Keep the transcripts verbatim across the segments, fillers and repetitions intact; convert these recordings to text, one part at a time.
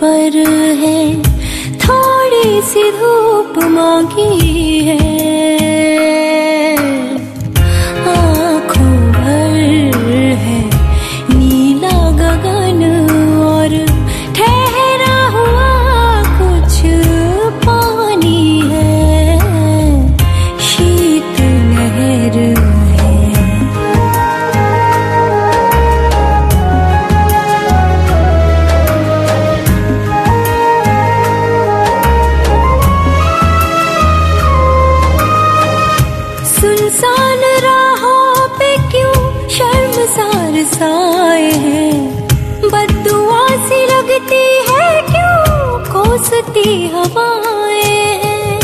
पर है, थोड़ी सी धूप मांगी है। आँखों भर है नीला गगन और ठहरा हुआ कुछ पानी है, शीत लहर सुनसान राहों पे क्यों शर्मसार साए हैं, बद्दुआ सी लगती है क्यों कोसती हवाएं हैं।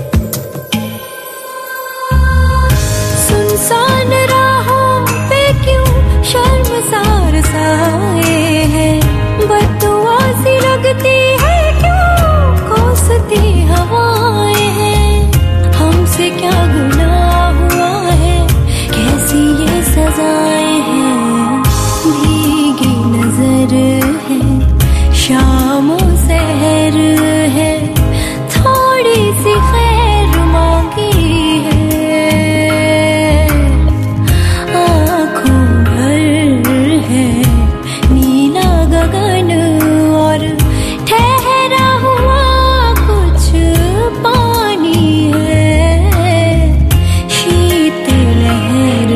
सुनसान राहों पे क्यों शर्मसार साए हैं, बद्दुआ सी लगती है क्यों कोसती हवाएं हैं। हमसे क्या गुनाह सजाएं हैं, भीगी नजर है, शामों सहर है, थोड़ी सी खैर मांगी है। आँखों भर है नीला गगन और ठहरा हुआ कुछ पानी है, शीत लहर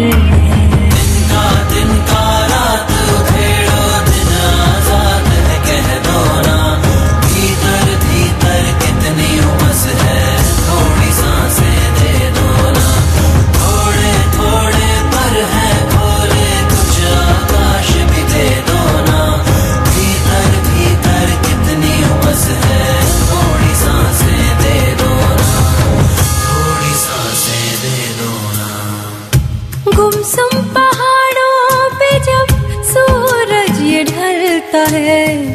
गुमसुम पहाड़ों पे जब सूरज ये ढलता है,